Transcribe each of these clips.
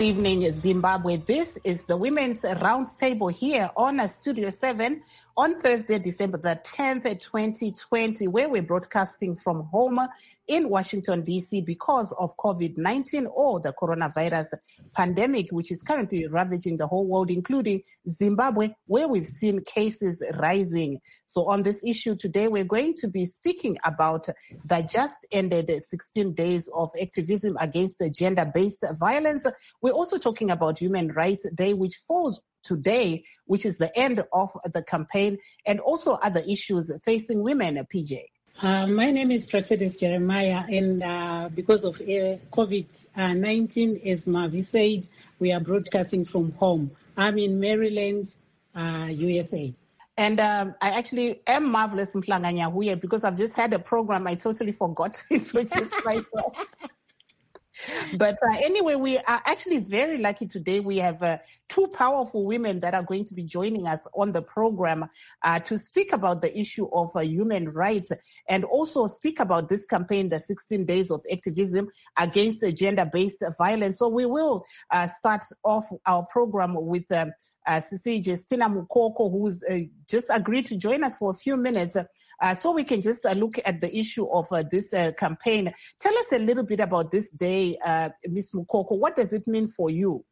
evening, Zimbabwe. This is the Women's Roundtable here on Studio 7 on Thursday, December the 10th, 2020, where we're broadcasting from home in Washington, D.C. because of COVID-19 or the coronavirus pandemic, which is currently ravaging the whole world, including Zimbabwe, where we've seen cases rising. So on this issue today, we're going to be speaking about the just ended 16 days of activism against gender-based violence. We're also talking about Human Rights Day, which falls today, which is the end of the campaign, and also other issues facing women, PJ. My name is Praxedis Jeremiah, and because of COVID-19, as Mavi said, we are broadcasting from home. I'm in Maryland, USA. And I actually am Marvelous Mhlanganya because I've just had a program I totally forgot to introduce myself. But anyway, we are actually very lucky today. We have two powerful women that are going to be joining us on the program to speak about the issue of human rights and also speak about this campaign, the 16 days of activism against gender-based violence. So we will start off our program with Sisi Justina Mukoko, who's just agreed to join us for a few minutes so we can just look at the issue of this campaign. Tell us a little bit about this day, Ms. Mukoko. What does it mean for you?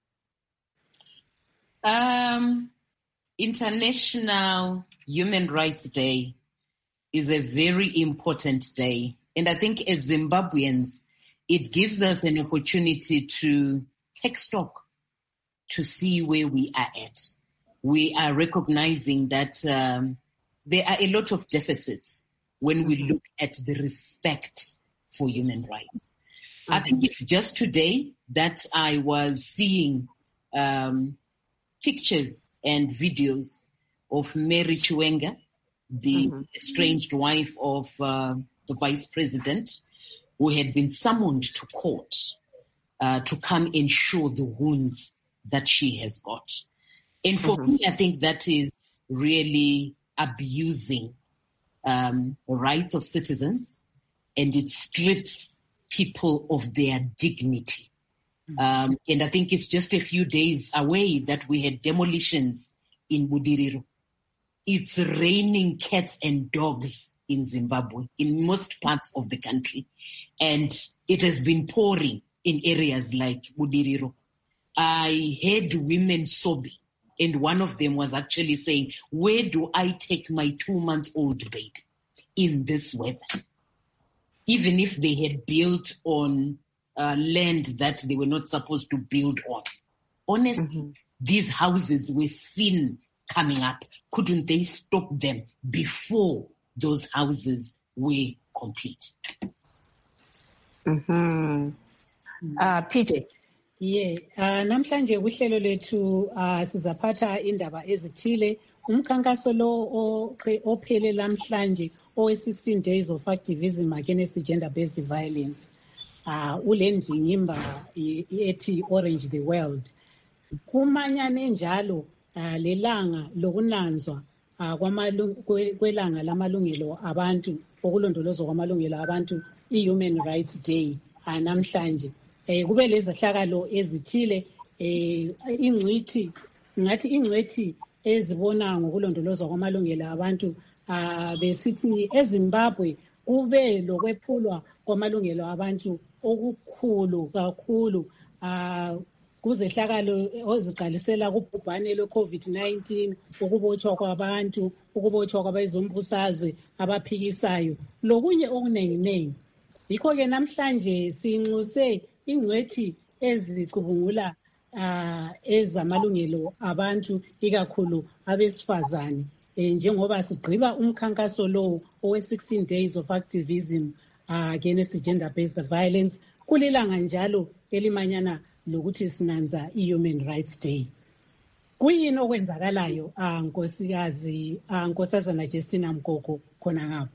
International Human Rights Day is a very important day. And I think as Zimbabweans, it gives us an opportunity to take stock, to see where we are at. We are recognizing that there are a lot of deficits when we look at the respect for human rights. I think it's just today that I was seeing pictures and videos of Mary Chiwenga, the estranged wife of the vice president, who had been summoned to court to come and show the wounds that she has got. And for me, I think that is really abusing the rights of citizens, and it strips people of their dignity. And I think it's just a few days away that we had demolitions in Budiriro. It's raining cats and dogs in Zimbabwe, in most parts of the country. And it has been pouring in areas like Budiriro. I heard women sobbing, and one of them was actually saying, where do I take my 2-month-old baby in this weather? Even if they had built on land that they were not supposed to build on. Honestly, these houses were seen coming up. Couldn't they stop them before those houses were complete? PJ. Namhlanje kuhlelo lethu sizaphatha indaba ezithile. Umkhankaso lo ophele namhlanje owe-16 days of activism against gender-based violence. Ulendingimba ethi Orange the World. Kumanyane njalo lelanga lokunanzwa kwelanga lamalungelo abantu, okulondolozwa kwamalungelo abantu, i-Human Rights Day namhlanje. Kube lezahlakalo ezithile ingcwethi ezibona ngokulondolozwa kwamalungelo abantu besithi eZimbabwe kube lokwephulwa kwamalungelo abantu okukhulu kakhulu kuzehlakalo oziqalisela kubhubhane lwe-COVID-19, ukubotshwa kwabantu, ukubotshwa kwabezombusazwe abaphikisayo, lokunye okunenginengi. Yikho-ke namhlanje sinxuse ingcwethi ezicubungula ezamalungelo abantu, ikakhulu abesifazane, njengoba sigqiba umkhankaso lo owe-16 days of activism against gender-based violence, kulilanga njalo elimanyana lokuthi sinanza i-Human Rights Day. Kuyini okwenzakalayo Nkosazana Justina Mukoko khona ngapho?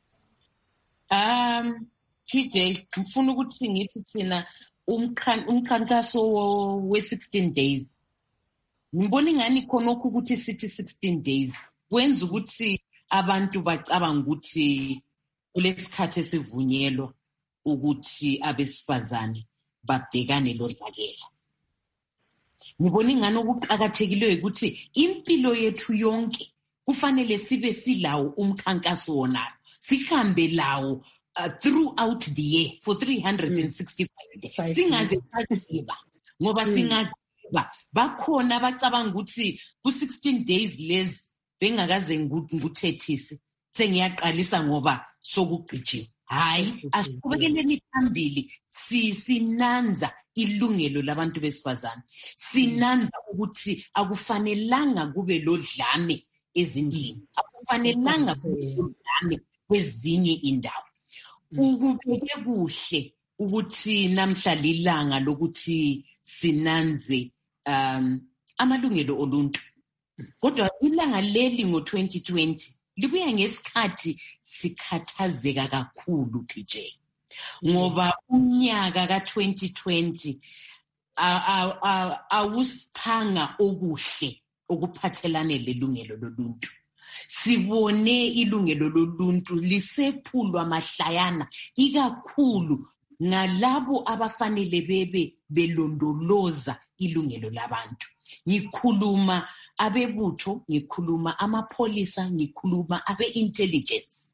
TJ, ngifuna ukuthi ngithi thina umkhankaso we-16 days. Ngibona ingani khonokho ukuthi sithi 16 days. Kwenza ukuthi abantu bacabanga ukuthi kulesikhathi esivunyelwa ukuthi abesifazane babhekane lodlakela. ngibona ingane okuqhakathekileyo ukuthi impilo yethu yonke kufanele sibe silawo umkhankaso wonayo, sihambe lawo throughout the year for 365 days. Singaze sagiba ngoba singagiba bakhona abacabanga ukuthi ku-16 days lezi bengakaze nguthethise sengiyaqalisa ngoba sokugqijiwe. Hayi, asiqhubekeleni phambili, sinanza ilungelo labantu besifazane, sinanza ukuthi akufanelanga kube lodlame ezindlini, akufanelanga kube lodlame kwezinye indawo. Ukubeke kuhle ukuthi namhla lilanga lokuthi sinanze amalungelo oluntu, kodwa ilanga leli ngo-2020 libuya ngesikhathi sikhathazeka kakhulu PJ, ngoba unyaka ka-2020 awusiphanga okuhle okuphathelane lelungelo loluntu. Sibone ilungelo loluntu lisephulwa mahlayana, ikakhulu ngalabo abafanele bebe belondoloza ilungelo labantu. Ngikhuluma abebutho, ngikhuluma amapholisa, ngikhuluma abe-intelligence.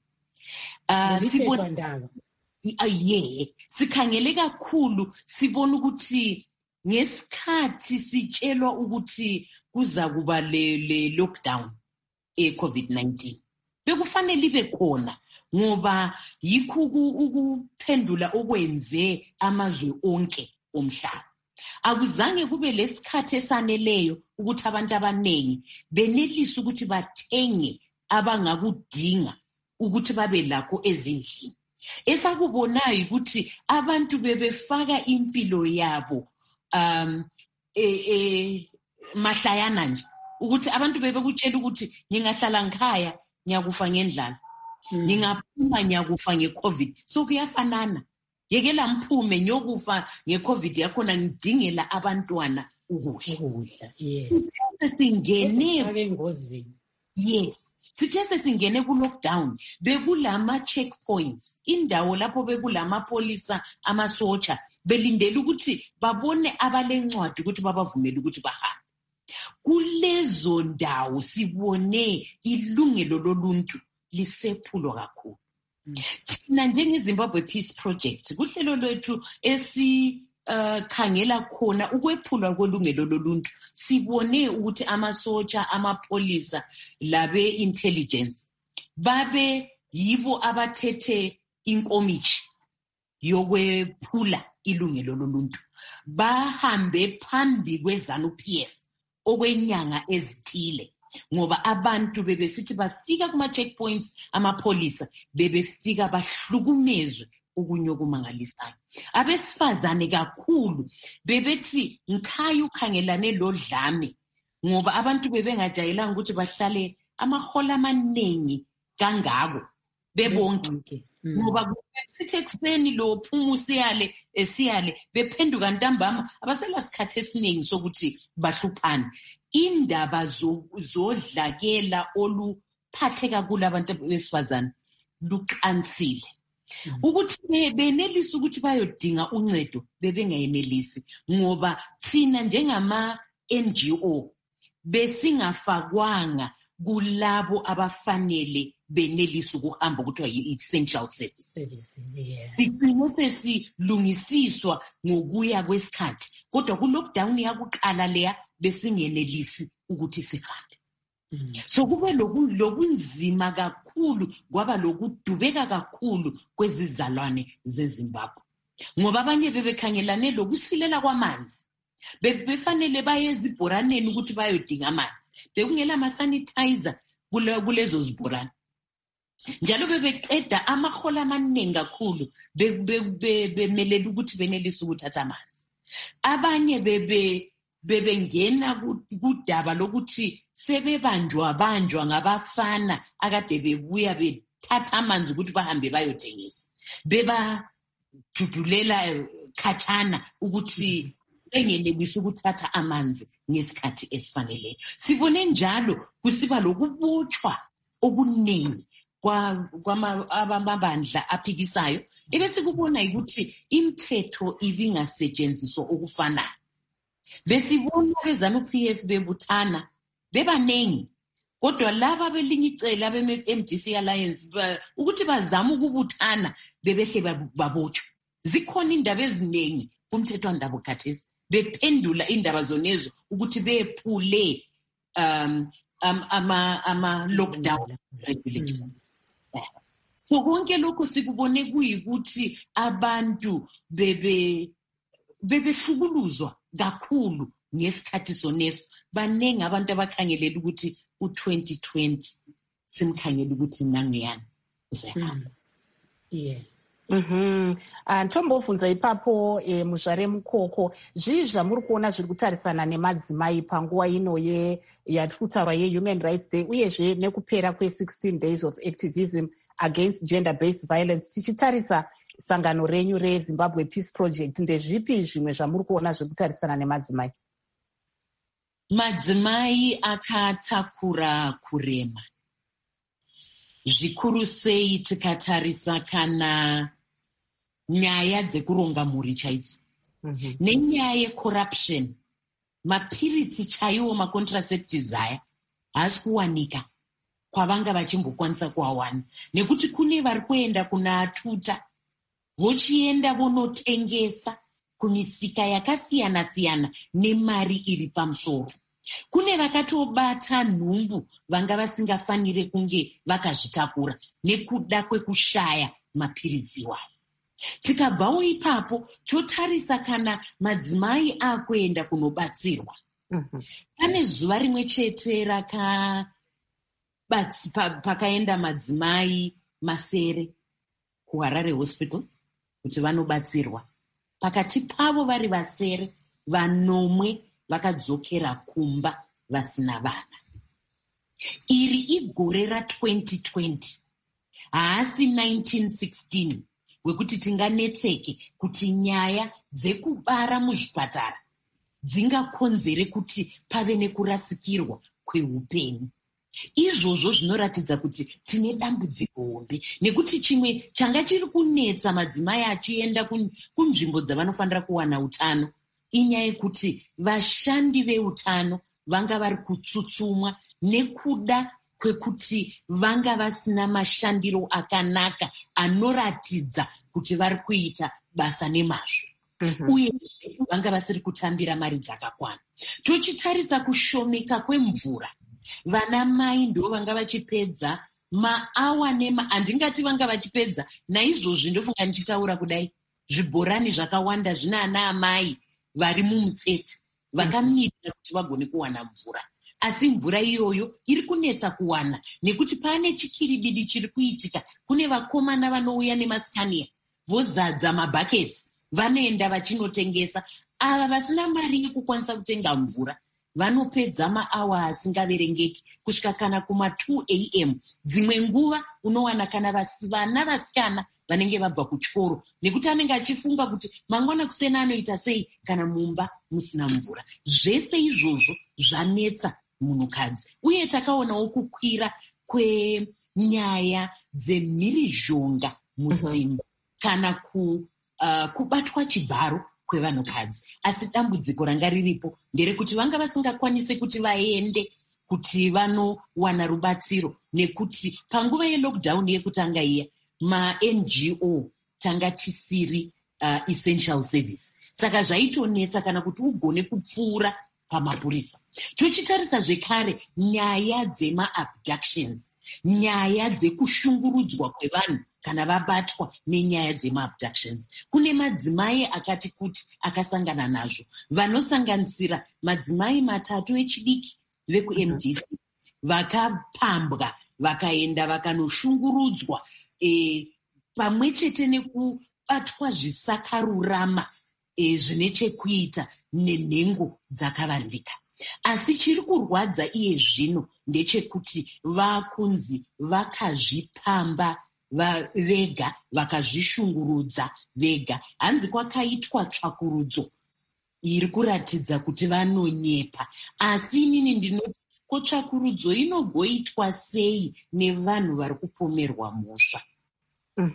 Sikhangele kakhulu, sibona ukuthi ngesikhathi sitshelwa ukuthi kuza kuba le lockdown e-COVID-19, bekufanele ibe khona ngoba yikho ukuphendula okwenze amazwe onke omhlaba. Akuzange kube lesikhathi esaneleyo ukuthi abantu abaningi benelise ukuthi bathenge abangakudinga ukuthi babe lakho ezindlini. Esakubonayo ukuthi abantu bebefaka impilo yabo mahlayana nje, ukuthi abantu bebekutshela ukuthi ngingahlala ngikhaya ngiyakufa ngendlala, ngingaphuma ngiyakufa nge-COVID. So kuyafanana, yekela ngiphume ngiyokufa nge-COVID yakhona ngidingela abantwana ukudla. Sithe sesingene ku-lockdown, bekulama checkpoints, indawo lapho bekulamapholisa, amasotsha, belindele ukuthi babone abalencwadi ukuthi babavumele ukuthi bahambe. Kulezo ndawo sibone ilungelo loluntu lisephulwa kakhulu. Thina njengeZimbabwe Peace Project, kuhlelo lwethu khangela khona ukwephulwa kwelungelo loluntu, sibone ukuthi amasotsha, amapholisa labe-intelligence babe yibo abathethe inkomishi yokwephula ilungelo loluntu. Bahambe phambi kwe-ZANU-PF okwenyanga ezithile, ngoba abantu bebesithi bafika kuma-checkpoints, amapholisa bebefika bahlukumezwe okunye okumangalisayo. Abesifazane kakhulu bebethi ngikhaya ukhangelane lodlame, ngoba abantu bebengajayelanga ukuthi bahlale amahola amaningi kangako bebonke, ngoba sithi ekuseni lo phuma esiyale bephenduka ntambama, abaselasikhathi esiningi sokuthi bahluphane. Indaba zodlakela oluphathe kakhulu abantu besifazane luqansile. Ukuthi benelisa ukuthi bayodinga uncedo bebengayenelisi, ngoba thina njengama-NGO besingafakwanga kulabo abafanele benelisa ukuhamba ukuthiwa yi-essential services. Sigcine sesilungisiswa ngokuya kwesikhathi, kodwa ku-lockdown yakuqala leya besingenelisi ukuthi sihambe. So kube lobunzima kakhulu, kwaba lokudubeka kakhulu kwezizalwane zeZimbabwe, ngoba abanye bebekhangelane lokusilela kwamanzi, befanele baye ezibhoraneni ukuthi bayodinga amanzi, bekungela ama-sanitizer kulezo zibhorane. Njalo bebeqeda amahola amaningi kakhulu bemelele ukuthi benelise ukuthatha amanzi. Abanye bebengena kudaba lokuthi sebebanjwa ngabafana akade bebuya bethatha amanzi ukuthi bahambe bayothengisa, bebadudulela khatshana ukuthi bengenelisi ukuthatha amanzi ngesikhathi esifaneleyo. Sibone njalo kusiba lokubotshwa okuningi kwamabandla aphikisayo, ebesikubona ukuthi imithetho ibingasetshenziswa okufanayo. Besibona beZANU-PF bebutana bebanengi, kodwa laba belinye icele abe-MDC Alliance ukuthi bazama ukubutana bebehle babotshwa. Zikhona indaba eziningi kumthethwandaba khathesi bephendula indaba zonezo ukuthi bephule ama-lockdown regulations. So konke lokho sikubone kuyikuthi abantu bebehlukuluzwa kakhulu ngesikhathi soneso. Banengi abantu abakhangelela ukuthi u-2020 simkhangela ukuthi nangiyani uzahamba. Yeah. Tombobvunza ipapo muzvare mukoko zvii zvamuri kuona zviri kutarisana nemadzimai panguva ino yatiri kutaura yeHuman Rights Day uyezve nekupera kwe16 days of activism against gender-based violence, tichitarisa sangano renyu reZimbabwe Peace Project, ndezvipi zvimwe zvamuri kuona zviri kutarisana nemadzimai? Madzimai akatakura kurema zvikuru sei tikatarisa kana nyaya dzekuronga mhuri chaidzo nenyaya yecorruption. Mapiritsi chaiwo macontracectives aya haasi kuwanika kwavanga vachimbokwanisa kuawana, nekuti kune vari kuenda kuna atuta vochienda vonotengesa kumisika yakasiyana siyana nemari iri pamusoro. Kune vakatobata nhumbu vanga vasingafanire kunge vakazvitakura nekuda kwekushaya mapiritsi iwayo. Tikabvawo ipapo totarisa kana madzimai akuenda kunobatsirwa. Pane zuva rimwe chete pakaenda madzimai masere kuHarare Hospital kuti vanobatsirwa. Pakati pavo vari vasere, vanomwe vakadzokera kumba vasina vana. Iri igore ra2020, haasi 1916 wekuti tinganetseke kuti nyaya dzekubara muzvipatara dzingakonzere kuti pave nekurasikirwa kweupenyu. Izvozvo zvinoratidza kuti tine dambudziko hombe, nekuti chimwe changa chiri kunetsa madzimai achienda kunzvimbo dzavanofanira kuwana utano inyaya yekuti vashandi veutano vanga vari kutsutsumwa nekuda kwekuti vanga vasina mashandiro akanaka anoratidza kuti vari kuita basa nemazvo. Uye vanga vasiri kutambira mari dzakakwana. Tochitarisa kushomeka kwemvura, vana mai ndo vanga vachipedza maawa handingati vanga vachipedza, naizvozvi ndofunga ndichitaura kudai zvibhorani zvakawanda zvina ana amai vari mumutsetse vakamirira kuti vagone kuwana mvura. Asi mvura iyoyo iri kunetsa kuwana nekuti pane chikirididi chiri kuitika. Kune vakomana vanouya nemaskania vozadza mabhaketsi vanoenda vachinotengesa. Ava vasina mari yekukwanisa kutenga mvura vanopedza maawa asingaverengeki kusvika kana kuma2 AM. Dzimwe nguva unowana kana vana vasikana vanenge vabva kuchikoro nekuti anenge achifunga kuti mangwana kusena anoita sei kana mumba musina mvura. Zvese izvozvo zvanetsa munhukadzi. Uye takaonawo kukwira kwenyaya dzemhirizhonga mudzimba kana kubatwa chibharo kwevanhukadzi. Asi dambudziko ranga riripo nderekuti vanga vasingakwanise kuti vaende kuti vanowana rubatsiro, nekuti panguva yelockdown yekutanga iya maNGO tanga tisiri essential service. Saka zvaitonetsa kana kuti ugone kupfuura pamapurisa. Tochitarisa zvekare nyaya dzema-abductions, nyaya dzekushungurudzwa kwevanhu kana vabatwa nenyaya dzema-abductions. Kune madzimai akati kuti akasangana nazvo, vanosanganisira madzimai 3 echidiki vekuMDC vakapambwa vakaenda vakanoshungurudzwa pamwe chete nekubatwa zvisakarurama zvine chekuita nenhengo dzakavandika. Asi chiri kurwadza iye zvino ndechekuti vakunzi vakazvipamba vega, vakazvishungurudza vega. Hanzi kwakaitwa tsvakurudzo iri kuratidza kuti vanonyepa. Asi inini ndinoti kotsvakurudzo inogoitwa sei nevanhu vari kupomerwa mhosva?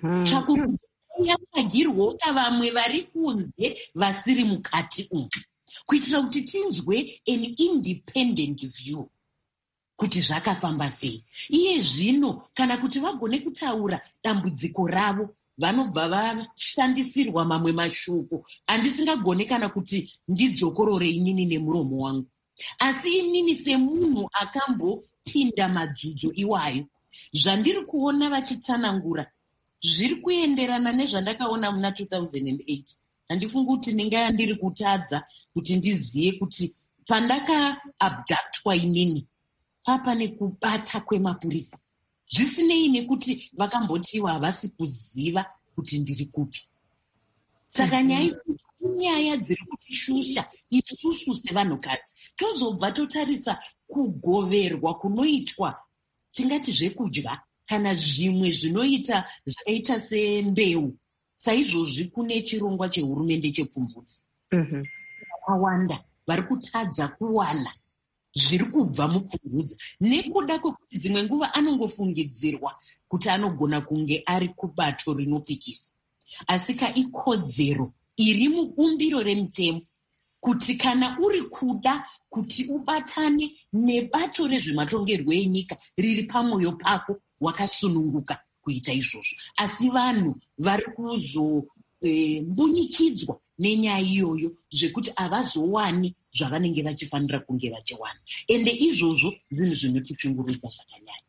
Tsvakurudzo yakagirwa vamwe vari kunze vasiri mukati umu. kuitira kuti tinzwe an independent view kuti zvakafamba sei. Iye zvino kana kuti vagone kutaura dambudziko ravo vanobva vashandisirwa mamwe mashoko andisingagone kana kuti ndidzokorore inini nemuromo wangu. Asi inini semunhu akambopinda madzudzo iwayo, zvandiri kuona vachitsanangura zviri kuenderana nezvandakaona muna 2008. Handifungi kuti ndinga ndiri kutadza kuti ndizive kuti pandakaabductwa inini papa nekubata kwemapurisa, zvisinei nekuti vakambotiwa havasi kuziva kuti ndiri kupi. Saka nyaya inyaya dziri kutishusha isusu sevanhukadzi. Tozobva totarisa kugoverwa kunoitwa tingati zvekudya kana zvimwe zvinoita zvakaita sembeu. Saizvozvi kune chirongwa chehurumende chepfumvudzi. Vakawanda vari kutadza kuwana zviri kubva mupfumvudzi nekuda kwekuti dzimwe nguva anongofungidzirwa kuti anogona kunge ari kubato rinopikisa. Asi ikodzero iri mubumbiro remutemo kuti kana uri kuda kuti ubatane nebato rezvematongerwo enyika riri pamwoyo pako, wakasununguka kuita izvozvo. Asi vanhu vari kuzombunyikidzwa nenyaya iyoyo zvekuti havazowani zvavanenge vachifanira kunge vachiwana. Ende izvozvo zvinhu zvinotichungurudza zvakanyanya.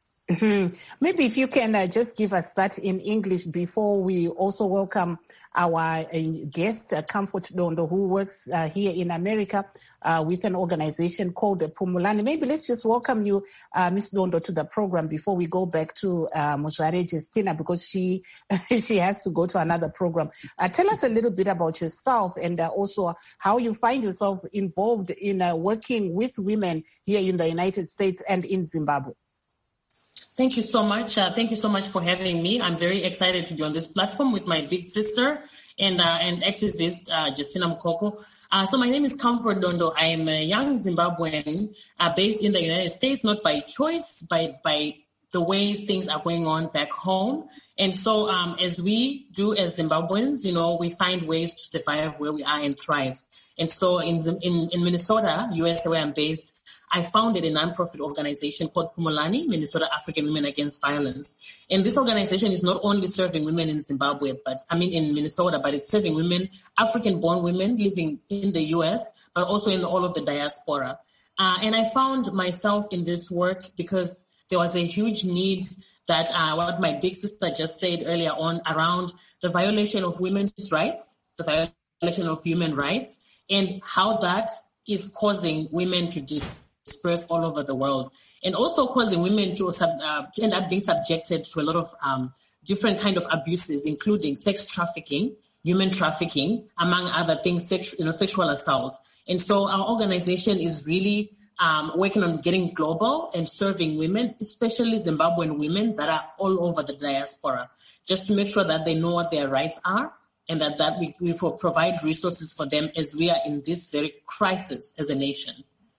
Maybe if you can just give us that in English before we also welcome our guest, Comfort Dondo, who works here in America with an organization called Phumulani. Maybe let's just welcome you, Ms. Dondo, to the program before we go back to Muzvare Justina, because she has to go to another program. Tell us a little bit about yourself and also how you find yourself involved in working with women here in the United States and in Zimbabwe. Thank you so much. Thank you so much for having me. I'm very excited to be on this platform with my big sister and activist, Justina Mukoko. So my name is Comfort Dondo. I am a young Zimbabwean based in the United States, not by choice, by the ways things are going on back home. And so as we do as Zimbabweans, we find ways to survive where we are and thrive. And so in Minnesota, USA, where I'm based, I founded a nonprofit organization called Phumulani, Minnesota African Women Against Violence. And this organization is not only serving women in Zimbabwe, in Minnesota, but it's serving women, African-born women living in the U.S., but also in all of the diaspora. And I found myself in this work because there was a huge need that what my big sister just said earlier on around the violation of women's rights, the violation of human rights, and how that is causing women to disperse all over the world, and also causing women to end up being subjected to a lot of different kind of abuses, including sex trafficking, human trafficking, among other things, sexual assault. And so our organization is really working on getting global and serving women, especially Zimbabwean women that are all over the diaspora, just to make sure that they know what their rights are and that we provide resources for them as we are in this very crisis as a nation.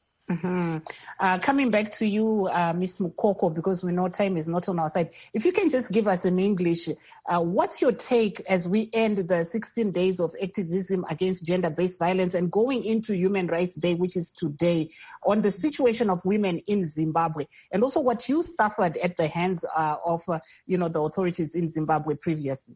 Coming back to you, Ms. Mukoko, because we know time is not on our side. If you can just give us in English, what's your take as we end the 16 days of activism against gender-based violence and going into Human Rights Day, which is today, on the situation of women in Zimbabwe, and also what you suffered at the hands of the authorities in Zimbabwe previously?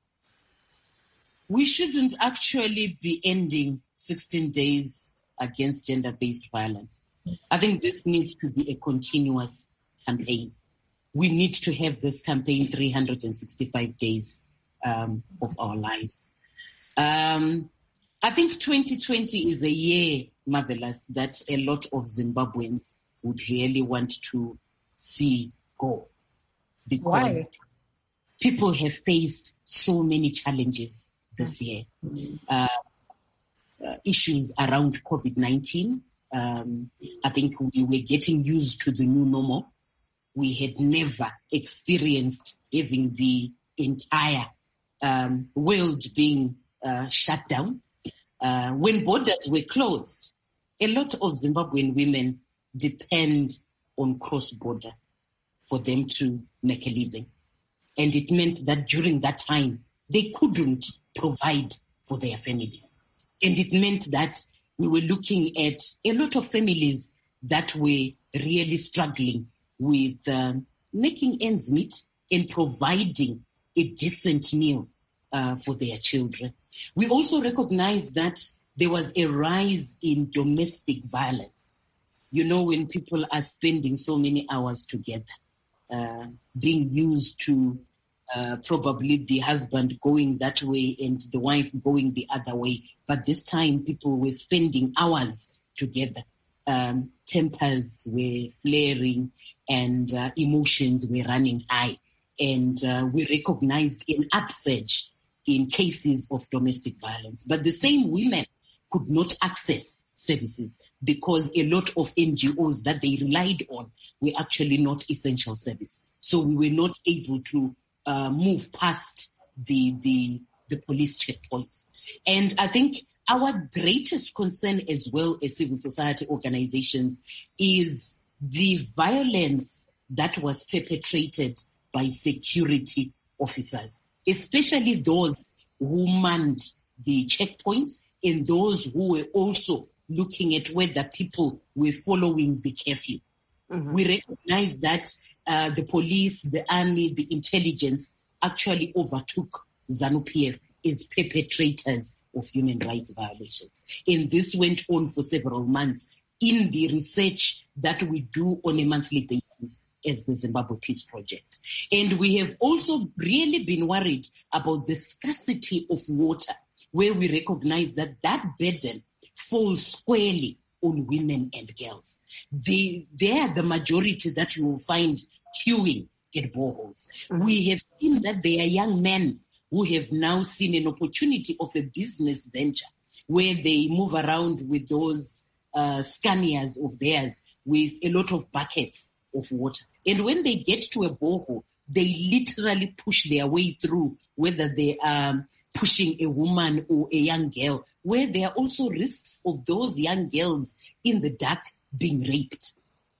We shouldn't actually be ending 16 days against gender-based violence. I think this needs to be a continuous campaign. We need to have this campaign 365 days of our lives. I think 2020 is a year, Marvelous, that a lot of Zimbabweans would really want to see go. Because people have faced so many challenges this year. Issues around COVID-19. I think we were getting used to the new normal. We had never experienced having the entire world being shut down. When borders were closed, a lot of Zimbabwean women depend on cross-border for them to make a living. And it meant that during that time, they couldn't provide for their families. And it meant that we were looking at a lot of families that were really struggling with making ends meet and providing a decent meal for their children. We also recognized that there was a rise in domestic violence. You know, when people are spending so many hours together, being used to probably the husband going that way and the wife going the other way. But this time people were spending hours together. Tempers were flaring and emotions were running high. And we recognized an upsurge in cases of domestic violence. But the same women could not access services because a lot of NGOs that they relied on were actually not essential service. So we were not able to move past the police checkpoints. And I think our greatest concern as well as civil society organizations is the violence that was perpetrated by security officers, especially those who manned the checkpoints and those who were also looking at whether people were following the curfew. Mm-hmm. We recognize that the police, the army, the intelligence actually overtook ZANU-PF as perpetrators of human rights violations. And this went on for several months in the research that we do on a monthly basis as the Zimbabwe Peace Project. And we have also really been worried about the scarcity of water, where we recognize that that burden falls squarely on women and girls. They are the majority that you will find queuing at boreholes. Mm-hmm. We have seen that there are young men who have now seen an opportunity of a business venture where they move around with those Scanias of theirs with a lot of buckets of water. And when they get to a borehole, they literally push their way through, whether they are pushing a woman or a young girl, where there are also risks of those young girls in the dark being raped.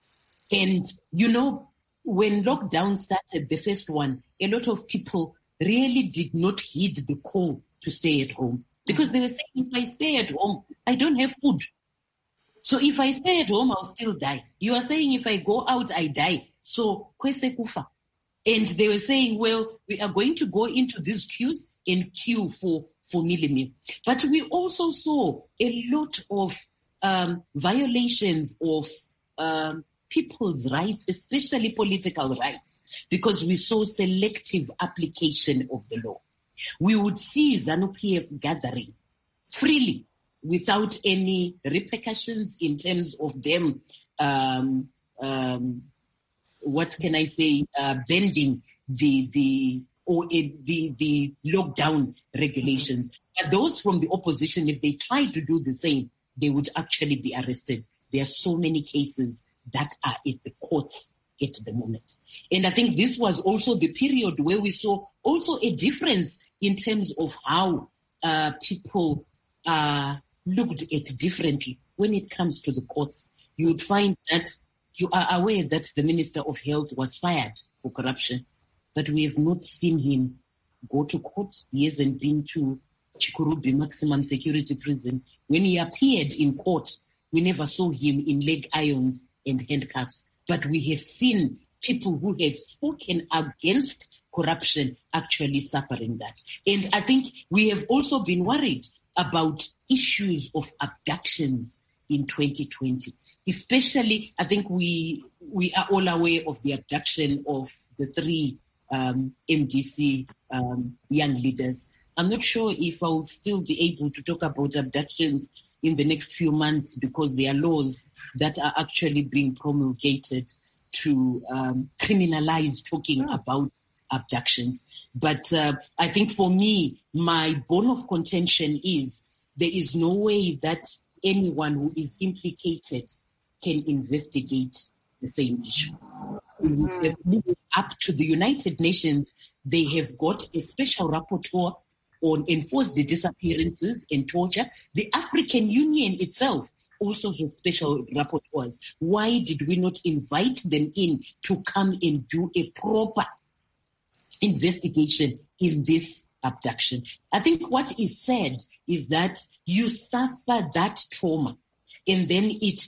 And, you know, when lockdown started, the first one, a lot of people really did not heed the call to stay at home because they were saying, if I stay at home, I don't have food. So if I stay at home, I'll still die. You are saying if I go out, I die. So, kwese kufa. And they were saying, well, we are going to go into these queues and queue for meal. But we also saw a lot of violations of people's rights, especially political rights, because we saw selective application of the law. We would see ZANU-PF gathering freely without any repercussions in terms of them, bending the lockdown regulations. But those from the opposition, if they try to do the same, they would actually be arrested. There are so many cases that are at the courts at the moment. And I think this was also the period where we saw also a difference in terms of how people looked at differently when it comes to the courts. You would find that you are aware that the Minister of Health was fired for corruption, but we have not seen him go to court. He hasn't been to Chikurubi Maximum Security Prison. When he appeared in court, we never saw him in leg irons and handcuffs. But we have seen people who have spoken against corruption actually suffering that. And I think we have also been worried about issues of abductions in 2020. Especially, I think we are all aware of the abduction of the 3 MDC young leaders. I'm not sure if I will still be able to talk about abductions in the next few months because there are laws that are actually being promulgated to criminalize talking about abductions. But I think for me, my bone of contention is there is no way that anyone who is implicated can investigate the same issue. We have moved up to the United Nations. They have got a special rapporteur on enforced disappearances and torture. The African Union itself also has special rapporteurs. Why did we not invite them in to come and do a proper investigation in this abduction. I think what is said is that you suffer that trauma and then it's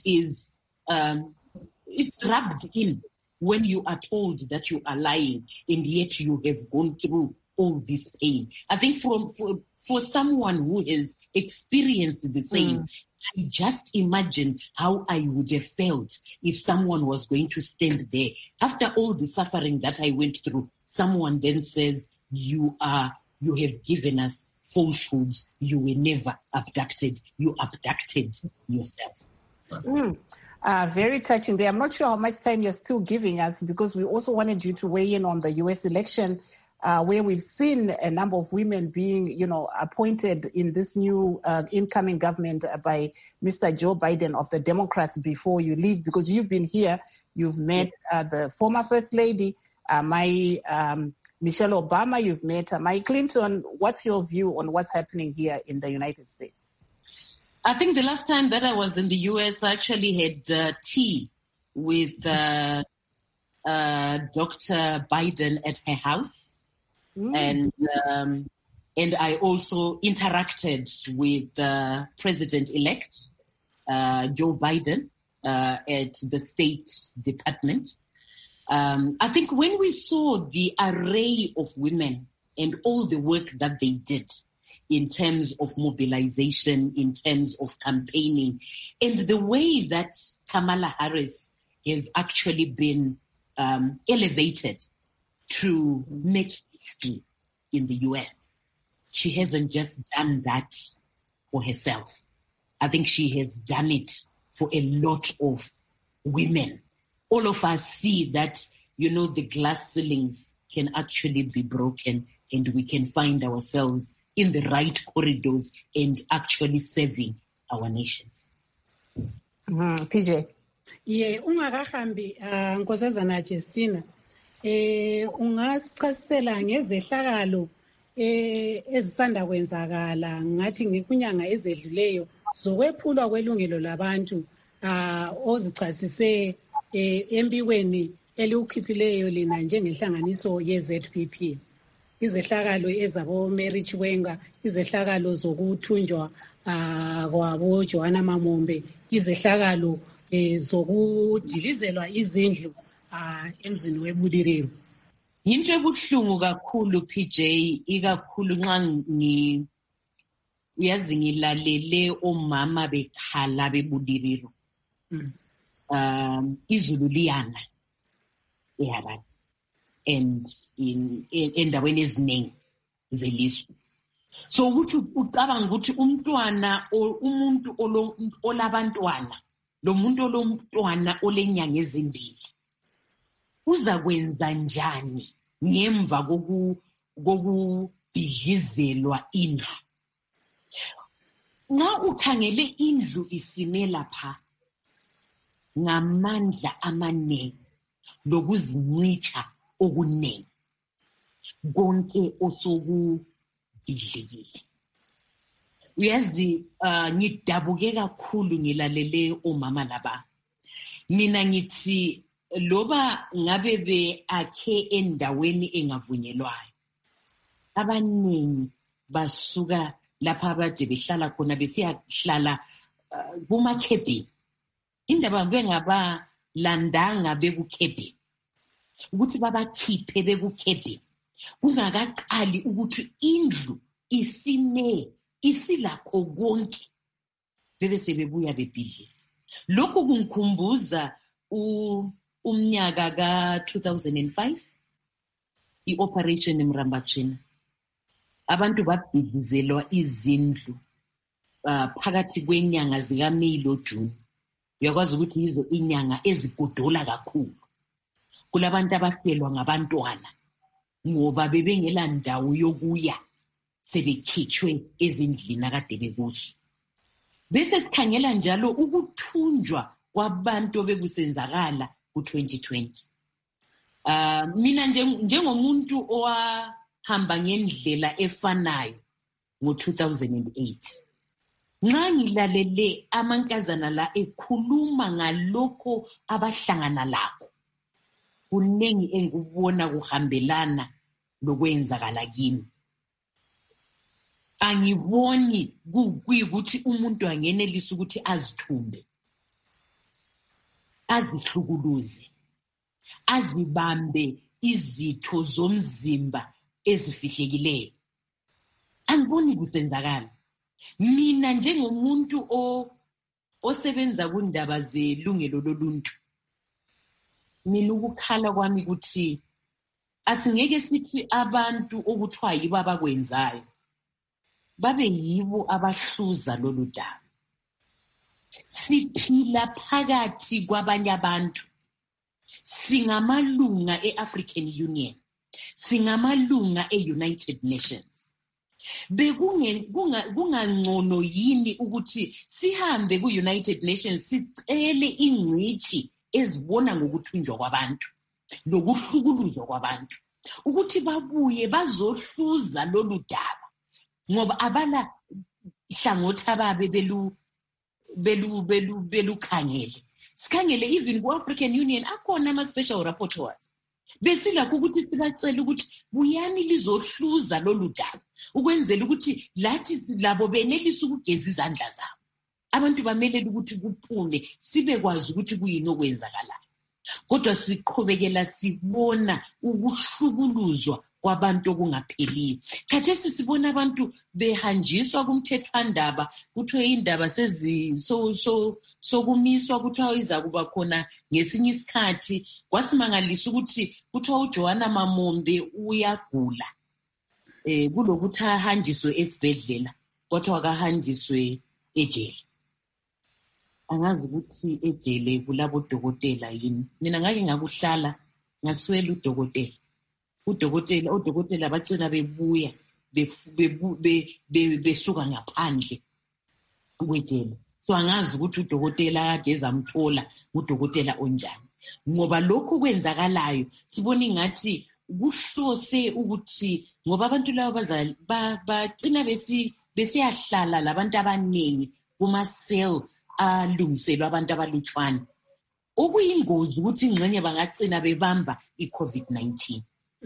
rubbed in when you are told that you are lying and yet you have gone through all this pain. I think for someone who has experienced the same, I just imagine how I would have felt if someone was going to stand there. After all the suffering that I went through, someone then says, you have given us falsehoods. You were never abducted. You abducted yourself. Very touching there. I'm not sure how much time you're still giving us because we also wanted you to weigh in on the U.S. election where we've seen a number of women being, appointed in this new incoming government by Mr. Joe Biden of the Democrats before you leave, because you've been here, you've met the former First Lady, Michelle Obama, you've met Mike Clinton. What's your view on what's happening here in the United States? I think the last time that I was in the U.S., I actually had tea with Dr. Biden at her house. And I also interacted with President-elect Joe Biden at the State Department. I think when we saw the array of women and all the work that they did in terms of mobilization, in terms of campaigning, and the way that Kamala Harris has actually been elevated to make history in the U.S. She hasn't just done that for herself. I think she has done it for a lot of women. All of us see that, the glass ceilings can actually be broken and we can find ourselves in the right corridors and actually serving our nations. PJ. Yeah, ungakahambi Nkosazana Justina. Ungasichasisela ngezehlakalo ezisanda kwenzakala ngathi ngikunyanga ezedluleyo zokwephulwa kwelungelo labantu ozichasise empikweni eliukhiphileyo lina njengenhlanganiso ye-ZPP. Izehlakalo ezabo Mary Chiwenga, izehlakalo zokuthunjwa kwabo Joanna Mamombe, izehlakalo zokudilizelwa izindlu emzini weBulirero. Into ebuhlungu kakhulu PJ, ikakhulu nxa uyazi ngilalele omama bekhala beBulirero. Izulu liyana eHarare and endaweni eziningi zelizwe. So ukuthi ucabanga ukuthi umuntu olabantwana, lo muntu olomntwana olenyanga ezimbili uza kwenza njani ngemva kokubhidlizelwa indlu? Nxa ukhangele indlu isime lapha ngamandla amaningi lokuzincitsha okuningi konke osokubhidlikile. Uyazi ngidabuke kakhulu ngilalele omama laba. Mina ngithi loba ngabe beakhe endaweni engavunyelwayo, abaningi basuka lapha abade behlala khona besiyahlala kumakhebheni. Indaba bengabalandanga bekukhebheni ukuthi babakhiphe bekukhebheni kungakaqali ukuthi indlu isilakho konke bebe sebebuya bebhidliza. Lokhu kungikhumbuza umnyaka ka-2005 i-operation eMrambachina. Abantu babhidlizelwa izindlu phakathi kwenyanga zikaMeyi loJuni. Uyakwazi ukuthi yizo inyanga ezigodola kakhulu. Kulabantu abafelwa ngabantwana ngoba bebengela ndawo yokuya sebekhitshwe ezindlini akade bekuzo. Bese sikhangela njalo ukuthunjwa kwabantu bekusenzakala ku-2020. Mina njengomuntu owahamba ngendlela efanayo ngo-2008, nxa ngilalele amankazana la ekhuluma ngalokho abahlangana lakho, kuningi engikubona kuhambelana lokwenzakala kimi. angiboni kuyikuthi umuntu angenelisa ukuthi azithumbe, azihlukuluze, azibambe izitho zomzimba ezifihlekileyo. Angiboni kusenzakala. Mina njengomuntu osebenza kundaba zelungelo loluntu, mina ukukhala kwami ukuthi asingeke sithi abantu okuthiwa yibo abakwenzayo babe yibo abahluza lolu daba. Siphila phakathi kwabanye abantu, singamalunga e-African Union, singamalunga e-United Nations. Bekungangcono yini ukuthi sihambe ku-United Nations sicele ingcitshi ezibona ngokuthunjwa kwabantu lokuhlukuluzwa kwabantu ukuthi babuye bazohluza lolu daba, ngoba abala hlangothi ababe belukhangele. Sikhangele even ku-African Union akhona ama-special rapporteurs. Besilakho ukuthi sibacele ukuthi buyani lizohluza lolu daba ukwenzela ukuthi lathi labo benelisa ukugeza izandla zabo. Abantu bamelele ukuthi kuphume sibekwazi ukuthi kuyini okwenzakalayo. Kodwa siqhubekela sibona ukuhlukuluzwa kwabantu okungapheliyo. Khathesi sibona abantu behanjiswa kumthethwandaba kuthiwe indaba sokumiswa kuthiwa iza kuba khona ngesinye isikhathi. Kwasimangalisa ukuthi kuthiwa uJohana Mamombe uyagula kulokuthi ahanjiswe esibhedlela kodwa akahanjiswe ejele. Angazi ukuthi ejele kulabo dokotela yini. Mina ngake ngakuhlala ngaswela odokotela bacina bebuya besuka ngaphandle kwejele. So angazi ukuthi udokotela kade ezamthola udokotela onjani, ngoba lokhu kwenzakalayo sibona ingathi kuhlose ukuthi ngoba abantu labo bacina besiyahlala labantu abaningi kuma-cell alungiselwa abantu abalutshwane, okuyingozi ukuthi ingxenye bangagcina bebamba i-COVID-19.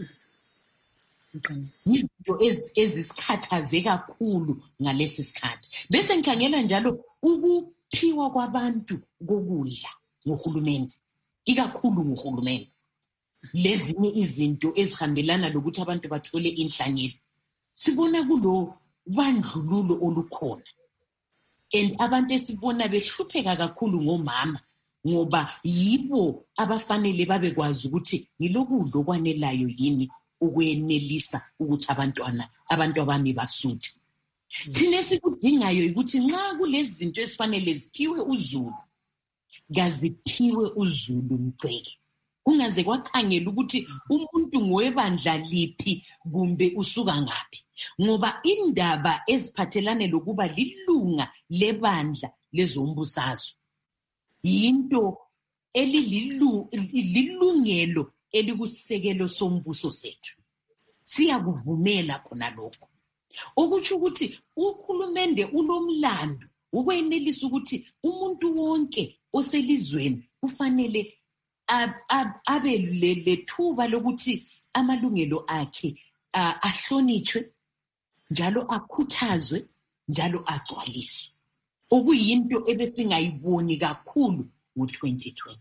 Izinto ezisikhathaze kakhulu ngalesi sikhathi. Bese ngikhangela njalo ukuphiwa kwabantu kokudla ngohulumende, ikakhulu ngohulumende. Lezinye izinto ezihambelana lokuthi abantu bathole inhlanyelo. Sibona kulo bandlululo olukhona. And abantu esibona behlupheka kakhulu ngomama, ngoba yibo abafanele babekwazi ukuthi ngilokudla okwanelayo yini ukwenelisa ukuthi abantu abami basuthe. Thina esikudingayo ukuthi nxa kulezi zinto esifanele ziphiwe uZulu, kaziphiwe uZulu mgceke. Kungaze kwakhangela ukuthi umuntu ngowebandla liphi kumbe usuka ngaphi, ngoba indaba eziphathelane lokuba lilunga lebandla lezombusazwe yinto lilungelo elikusekelo sombuso sethu. Siyakuvumela khona lokho. Okutsho ukuthi uhulumende ulomlando ukwenelisa ukuthi umuntu wonke oselizweni kufanele abe lethuba lokuthi amalungelo akhe ahlonitshwe, njalo akhuthazwe, njalo agcwaliswe. Okuyinto ebesingayiboni kakhulu ngo-2020.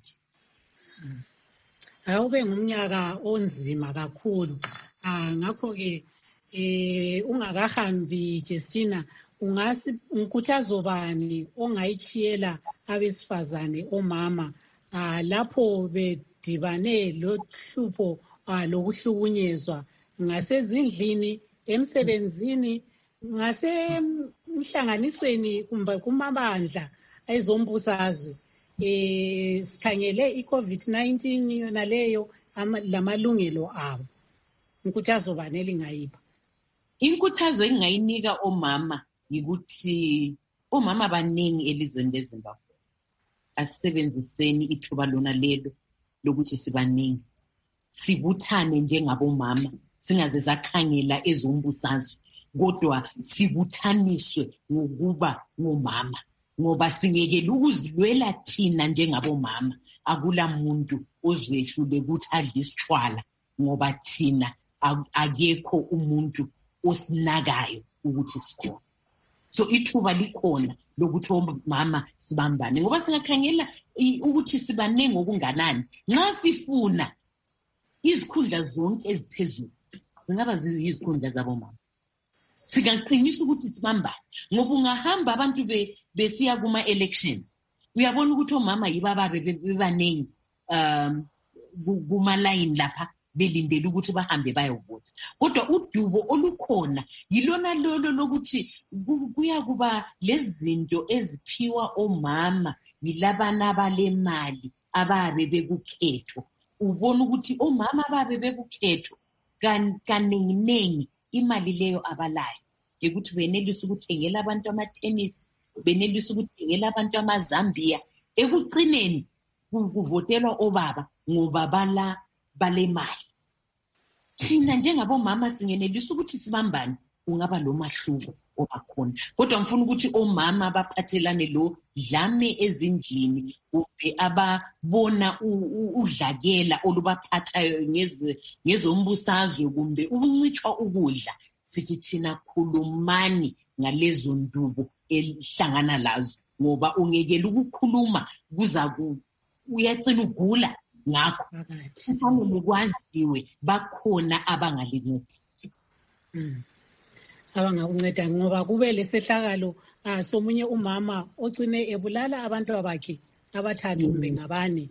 Awube ngumnyaka onzima kakhulu. Ngakho-ke ungakahambi Justina, ungikhuthazo bani ongayitshiyela abesifazane omama lapho bedibane lohlupho lokuhlukunyezwa ngasezindlini, emsebenzini, ngasemhlanganisweni kumbe kumabandla ezombusazwe? Sikhangele i-COVID-19 yona leyo lamalungelo abo. Inkuthazo bani elingayipha? Inkuthazo engingayinika omama yikuthi omama baningi elizweni leZimbabwe. Asisebenziseni ithuba lona lelo lokuthi sibaningi, sibuthane njengabomama, singaze sakhangela ezombusazwe, kodwa sibuthaniswe ngokuba ngomama, ngoba singekela ukuzilwela thina njengabomama. Akula muntu ozwehlule ukuthi adle isitshwala ngoba thina akekho umuntu osinakayo ukuthi sikhona. So ithuba likhona lokuthi omama sibambane, ngoba singakhangela ukuthi sibanenge okunganani. Nxa sifuna izikhundla zonke eziphezulu zingaba yizikhundla zabomama, singaqinisa ukuthi sibambane, ngoba ungahamba abantu besiya kuma-elections, uyabona ukuthi omama yibo ababe bebanengi kuma-line lapha belindele ukuthi bahambe bayovota. Kodwa udubo olukhona yilona lolo lokuthi kuyakuba lezinto eziphiwa omama yilabana abalemali ababe bekukhetho. Ubona ukuthi omama ababe bekukhetho kaningi imali leyo abalayo ukuthi benelisa ukuthengela abantu amatennis, benelisa ukuthengela abantu amazambia. Ekucineni kuvotelwa obaba ngoba balemali. Thina njengabomama singenelisa ukuthi sibambane, ungaba lo mahluko obakhona. Kodwa ngifuna ukuthi omama baphathelane lo dlame ezindlini kumbe ababona udlakela olubaphathayo ngezombusazwe kumbe ukuncitshwa ukudla, sithi thina khulumani ngalezo ndubo elihlangana lazo, ngoba ungekela ukukhuluma uyacina ugula. Ngakho kufanele kwaziwe bakhona abangalincedisa, abangakunceda, ngoba kube lesehlakalo somunye umama ogcine ebulala abantu bakhe abathathu kumbe ngabane,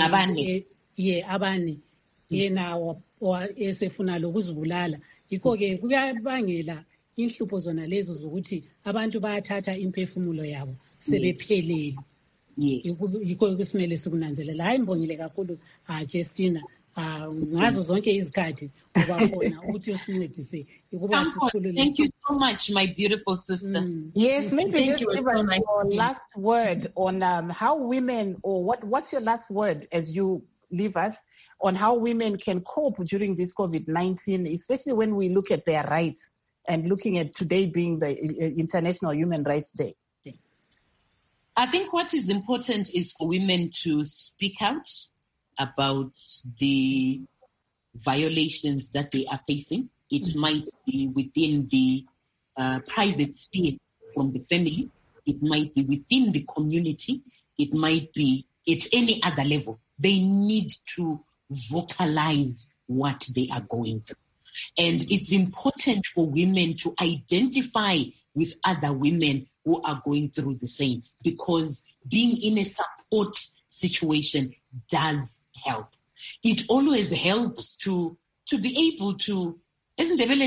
abane yena esefuna lokuzibulala. Yikho-ke kuyabangela inhlupho zona lezo zokuthi abantu bayathatha imphefumulo yabo sebephelele. Yikho kusimele sikunanzelela. Hayi, ngibongile kakhulu Justina ngazo zonke izikhathi uba khona ukuthi usincedise ukuba sikhulule. Thank you so much, my beautiful sister. Yes, maybe just give us your last word on how women, or what's your last word as you leave us on how women can cope during this COVID-19, especially when we look at their rights and looking at today being the International Human Rights Day. I think what is important is for women to speak out about the violations that they are facing. It might be within the private sphere from the family. It might be within the community. It might be at any other level. They need to vocalize what they are going through. And it's important for women to identify with other women who are going through the same, because being in a support situation does help. It always helps to be able to, isn't it?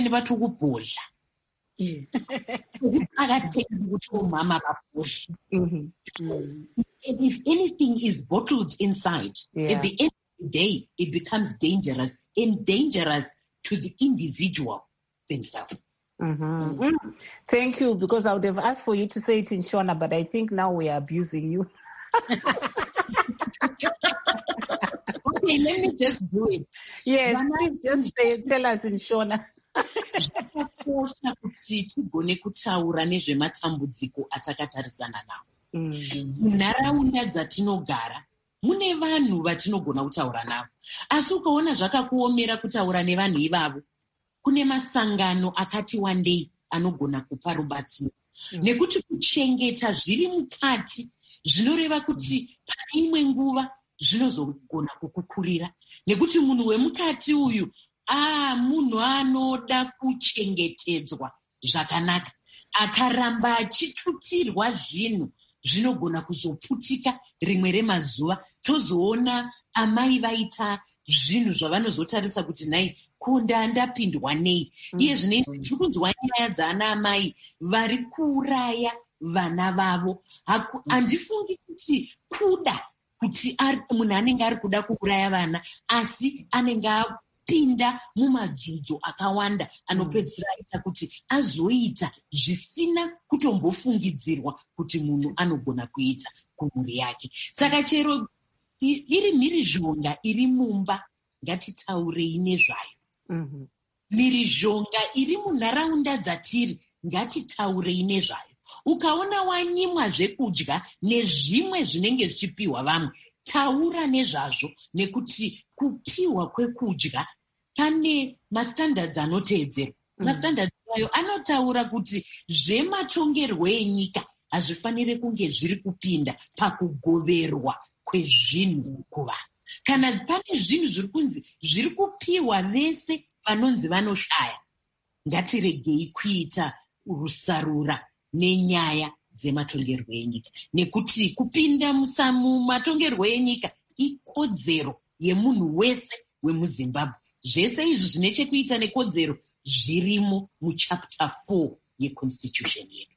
If anything is bottled inside, at the end of the day, it becomes dangerous and dangerous to the individual themselves. Thank you, because I would have asked for you to say it in Shona, but I think now we are abusing you. Okay, let me just do it. Yes, please just tell us in Shona. Zvakakosha kuti tigone kutaura nezvematambudziko atakatarisana nawo. Munharaunda dzatinogara mune vanhu vatinogona kutaura navo, asi ukaona zvakakuomera kutaura nevanhu ivavo, kune masangano akati wandei anogona kupa rubatsiro. Nekuti kuchengeta zviri mukati zvinoreva kuti pane imwe nguva zvinozogona kukukurira, nekuti munhu wemukati uyu munhu anoda kuchengetedzwa zvakanaka. Akaramba achitutirwa zvinhu zvinogona kuzoputika rimwe remazuva. Tozoona amai vaita zvinhu zvavanozotarisa kuti nhai kunda ndapindwa nei. Iye zvinei tiri kunzwa nyaya dzaana amai vari kuuraya vana vavo. Handifungi kuti kuda kuti munhu anenge ari kuda kuuraya vana, asi anenge apinda mumadzudzo akawanda anopedzisira aita kuti azoita zvisina kutombofungidzirwa kuti munhu anogona kuita kumhuri yake. Saka chero iri mhirizhonga iri mumba, ngatitaurei nezvayo. Mhirizhonga iri munharaunda dzatiri, ngatitaurei nezvayo. Ukaona wanyimwa zvekudya nezvimwe zvinenge zvichipiwa vamwe, taura nezvazvo, nekuti kupiwa kwekudya pane mastandards anoteedzerwa. mastandards ayo anotaura kuti zvematongerwo enyika hazvifaniri kunge zviri kupinda pakugoverwa kwezvinhu kuvanhu. Kana pane zvinhu zviri kunzi zviri kupiwa vese vanonzi vanoshaya, ngatiregei kuita rusarura nenyaya dzematongerwo enyika, nekuti kupinda mumatongerwo enyika ikodzero yemunhu wese wemuZimbabwe. Zvese izvi zvine chekuita nekodzero zvirimo muchapter 4 yeconstitution yedu.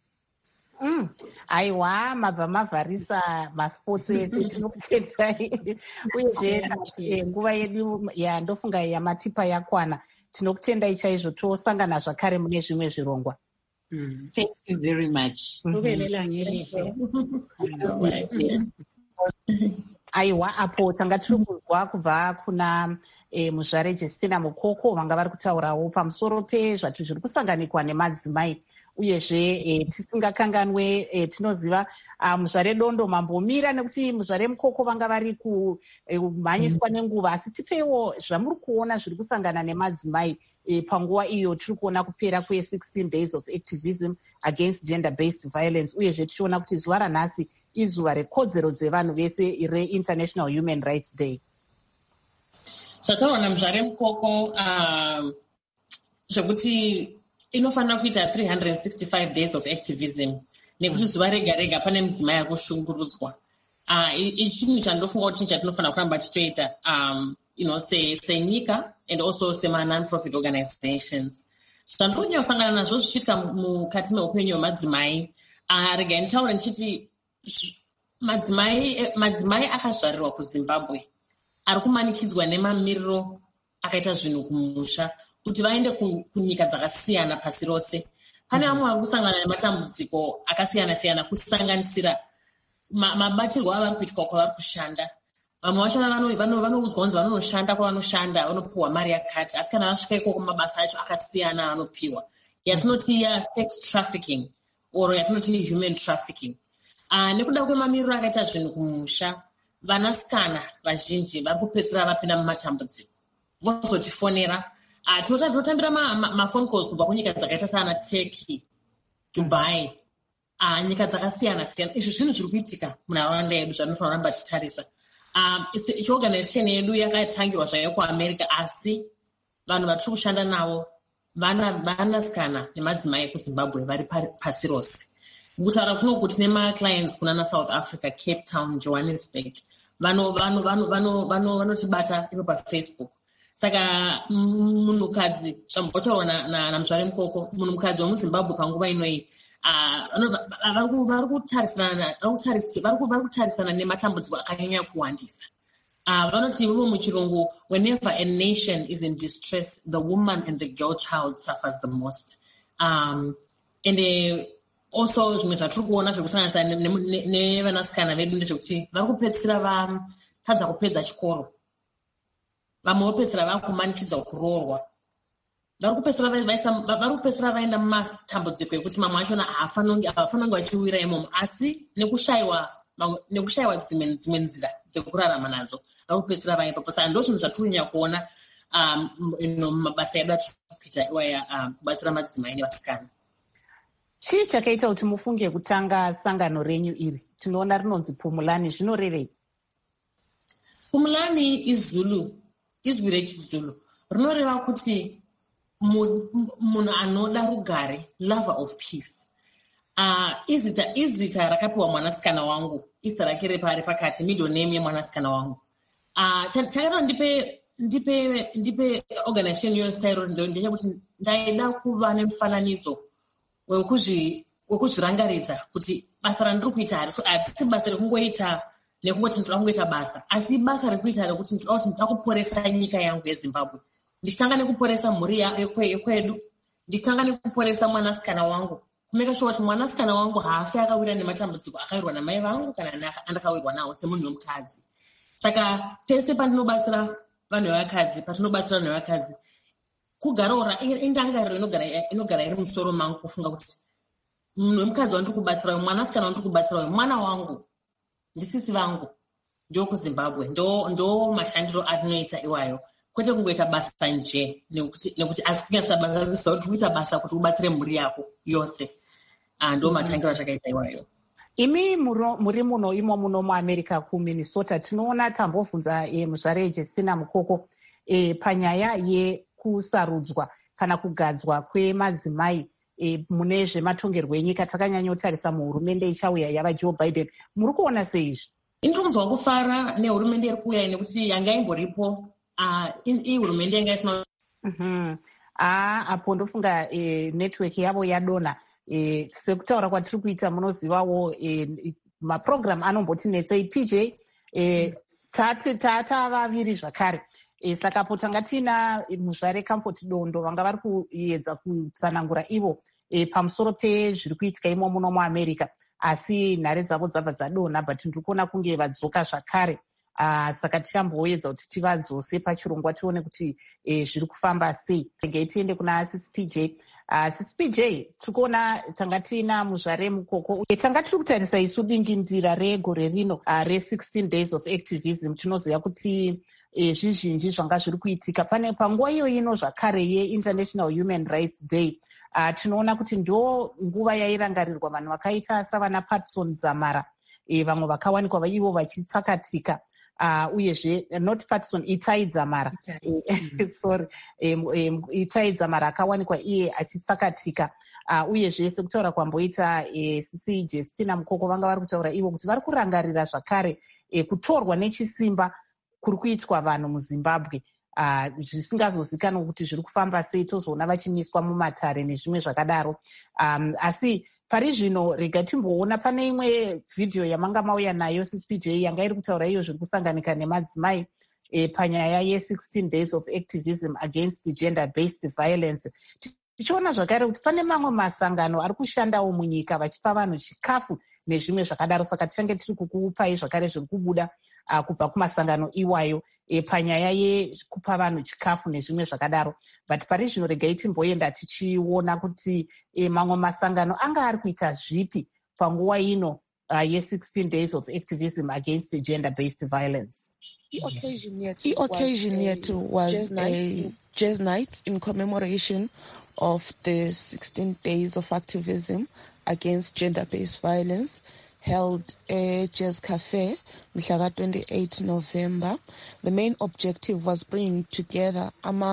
Aiwa, mabva mavharisa masports edu tinokutendai uyezve nguva yedu ndofunga yamatipa yakwana. Tinokutendai chaizvo, tosangana zvakare mune zvimwe zvirongwa. Thank you very much. Aiwa, apo tanga tiri kunzwa kubva kuna muzvare Justina Mukoko vanga vari kutaurawo pamusoro pezvatu zviri kusanganikwa nemadzimai, uyezve tisingakanganwe tinoziva muzvare Dondo mambomira nekuti muzvare Mukoko vanga vari kumhanyiswa nenguva, asi tipeiwo zvamuri kuona zviri kusangana nemadzimai panguva iyo tiri kuona kupera kwe16 days of activism against gender-based violence, uyezve tichiona kuti zuva ranhasi izuva rekodzero dzevanhu vese re-International Human Rights Day. Zvataura muzvare Mukoko zvekuti inofanira kuita 365 days of activism, nekuti zuva rega rega pane mudzimai akushungurudzwa. Ichi chinhu chandofunga kuti chatinofanira kuramba tichitoita senyika and also sema-non-profit organizations. Zvandinonya kusangana nazvo zvichiitika mukati meupenyu hwemadzimai. Rega nditaure ndichiti madzimai akazvarirwa kuZimbabwe ari kumanikidzwa nemamiriro akaita zvinhu kumusha kuti vaende kunyika dzakasiyana pasi rose. Pane vamwe vari kusangana nematambudziko akasiyana-siyana, kusanganisira mabatirwo avari kuitwa kwavari kushanda. Vamwe vacho vanoudzwa kunzi vanonoshanda kwavanoshanda vanopiwa mari yakati, asi kana vasvika ikoko mabasa acho akasiyana vanopiwa, yatinoti sex trafficking or yatinoti human trafficking. Nekuda kwemamiriro akaita zvinhu kumusha, vanasikana vazhinji vari kupedzisira vapinda mumatambudziko, vozotifonera. Tinotambira mafone calls kubva kunyika dzakaita sana Turkey, Dubai, nyika dzakasiyana-siyana. Izvi zvinhu zviri kuitika munharaunda yedu zvanofanira kuramba tichitarisa. Organization yedu yakatangirwa zvayo kuAmerica, asi vanhu vatiri kushanda navo vanasikana nemadzimai ekuZimbabwe vari pasi rose. Kutaura kuno kuti nemaclients kuna South Africa, Cape Town, Johannesburg, vanotibata ipo paFacebook. Saka munhukadzi zvambotaura namuzvare Mukoko, munhukadzi wemuZimbabwe panguva inoi vari kutarisana nematambudziko akanyanya kuwandisa. Vanoti ivo muchirungu, whenever a nation is in distress, the woman and the girl child suffers the most. And also zvimwe zvatiri kuona zvekusanganisa nevanasikana vedu ndezvekuti vari kupedzisira vatadza kupedza chikoro, vamwe vopedzisira vakumanikidzwa kuroorwa, vari kupedzisira vaenda mumatambudziko ekuti mamwe achona havafanonge vachiwira imomo, asi nekushayiwa dzimwe nzira dzekurarama nadzo vari kupedzisira vaipapo. Saka ndo zvinhu zvatiri kunyanya kuona mumabasa edu atiri kuita iwaya kubatsira madzimai nevasikana. Chii chakaita kuti mufunge kutanga sangano renyu iri? Tinoona rinonzi Phumulani, zvinorevei? Phumulani izwi rechiZulu rinoreva kuti munhu anoda rugare, lover of peace. Izita rakapiwa mwanasikana wangu, izita rake repari pakati, middle name yemwanasikana wangu. Chakaita ndipe organization yositairo ndechekuti ndaida kuva nemufananidzo wekuzvirangaridza kuti basa randiri kuita harisi basa rekungoita nekungoti ndinoda kungoita basa, asi basa rekuita rekuti ndinoda kuporesa nyika yangu yeZimbabwe. Ndichitanga nekuporesa mhuri yekwedu, ndichitanga nekuporesa mwanasikana wangu, kumeka sure kuti mwanasikana wangu haafi akawira nematambudziko akawirwa namai vangu kana andakawirwa nawo semunhu wemukadzi. Saka pese patinobatsira vanhu vevakadzi, kugaroora indangariro inogara iri musoro mangu kufunga kuti munhu wemukadzi wandiri kubatsira, mwanasikana wandiri kubatsira, mwana wangu, ndisisi vangu, ndio kuZimbabwe, ndo mashandiro atinoita iwayo. kwete kungoita basa nje nekuti asi kunyaisa basa kuti kuita basa kuti ubatsire mhuri yako yose. Ndo matangiro atakaita iwayo. Imi muri muno imo muno muAmerica kuMinnesota tinoona tambovhunza muzvare Justina Mukoko panyaya yekusarudzwa kana kugadzwa kwemadzimai mune zvematongerwo enyika. Takanyanyotarisa muhurumende ichauya yava Joe Biden. Muri kuona sei izvi? Inonzwa kufara nehurumende iri kuuya nekuti yanga imboripo iyi hurumende yanga isina. Apo ndofunga network yavo yadonha. Sekutaura kwatiri kuita munozivawo maprogram anombotinetsei PJ tatavaviri zvakare. Saka po tanga tina muzvare Comfort Dondo vanga vari kuedza kutsanangura ivo pamusoro pezviri kuitika imo muno muAmerica, asi nhare dzavo dzabva dzadonha, but ndiri kuona kunge vadzoka zvakare. Saka tichamboedza kuti tivadzose pachirongwa tione kuti zviri kufamba sei. Tiende kuna Sisi PJ. Sisi PJ, tikuona tanga tina muzvare Mukoko. Tanga tiri kutarisa isu dingindira regore rino re16 days of activism. Tinoziva kuti zvizhinji zvanga zviri kuitika pane panguva iyo ino zvakare yeInternational Human Rights Day. Tinoona kuti ndo nguva yairangarirwa vanhu vakaita savana Patson Dzamara, vamwe vakawanikwa ivo vachitsakatika. Uyezve not Patson, Itai Dzamara sorry, Itai Dzamara akawanikwa iye achitsakatika. Uyezve sekutaura kwamboita Sisi Justina Mukoko vanga vari kutaura ivo kuti vari kurangarira zvakare kutorwa nechisimba kuri kuitwa vanhu muZimbabwe, zvisingazozikanwa kuti zviri kufamba sei. Tozoona vachimiswa mumatare nezvimwe zvakadaro. Asi pari zvino rega timboona pane imwe vhidhiyo yamanga mauya nayo Sisi PJ yanga iri kutaura iyo zviri kusanganika nemadzimai panyaya ye16 days of activism against the gender-based violence. Tichiona zvakare kuti pane mamwe masangano ari kushandawo munyika vachipa vanhu chikafu nezvimwe zvakadaro. Saka tichange tiri kukupai zvakare zviri kubuda kubva kumasangano iwayo panyaya yekupa vanhu chikafu nezvimwe zvakadaro. But pari zvino regai timboenda tichiona kuti mamwe masangano anga ari kuita zvipi panguva ino ye16 days of activism against the gender-based violence. The occasion yetu was a jazz night in commemoration of the 16 days of activism against gender-based violence, held a jazz cafe mhlaka 28 November. The main objective was bringing together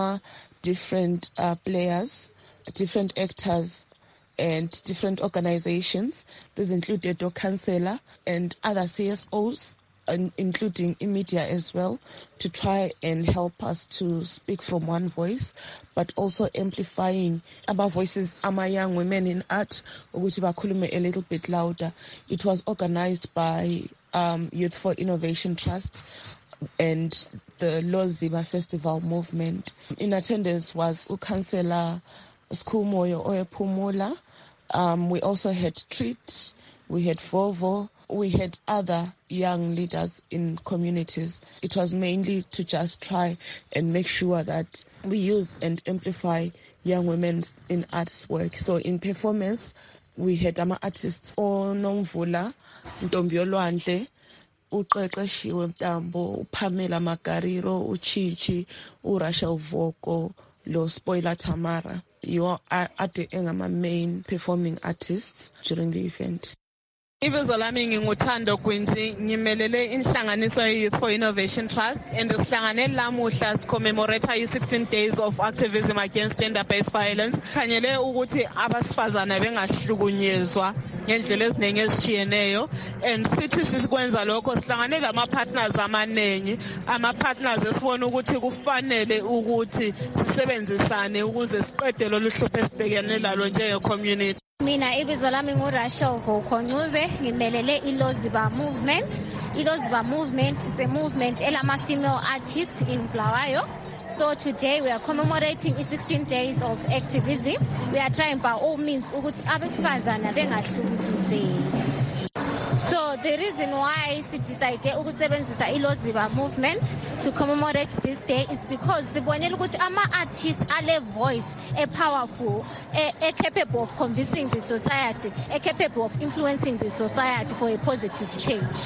different players, different actors, and different organizations. This included the councillor and other CSOs, including media as well, to try and help us to speak from one voice, but also amplifying our voices, our young women in art, which bakhulume a little bit louder. It was organized by Youth for Innovation Trust and the Loziba Festival Movement. In attendance was Councillor Skumoyo Oyepumula. We also had Treat, we had Vovo, we had other young leaders in communities. It was mainly to just try and make sure that we use and amplify young women in arts work. So in performance, we had artists Onomvula, Ntombiolwandle, uQeqeshiwe Mtambo, Pamela Makariro, Uchichi, Rachel Voko, Lo Spoiler Tamara. You are my main performing artists during the event. Ibizo lami nginguthando Gwinzi, ngimelele inhlanganiso Youth for Innovation Trust, and sihlangane lamuhla commemorate i-16 days of activism against gender-based violence. Khanyele ukuthi abasifazana bengahlukunyezwa ngendlela eziningi ezitshiyeneyo, and sithi sikwenza lokho sihlangane lama-partners amaningi, ama-partners esibona ukuthi kufanele ukuthi sisebenzisane ukuze siqede lolu hlupho esibhekene lalo njenge-community. Mina ibizo lami nguRachel Voko Ncube, ngimelele iLoziba Movement. iLoziba Movement is a movement elama female artists in Bulawayo. So today we are commemorating 16 days of activism. We are trying by all means ukuthi abesifazana bengahlukuzeki. So the reason why we decided to ukusebenzisa iLoziba Movement to commemorate this day is because sibonela ukuthi ama-artists ale voice powerful, capable of convincing the society, capable of influencing the society for a positive change.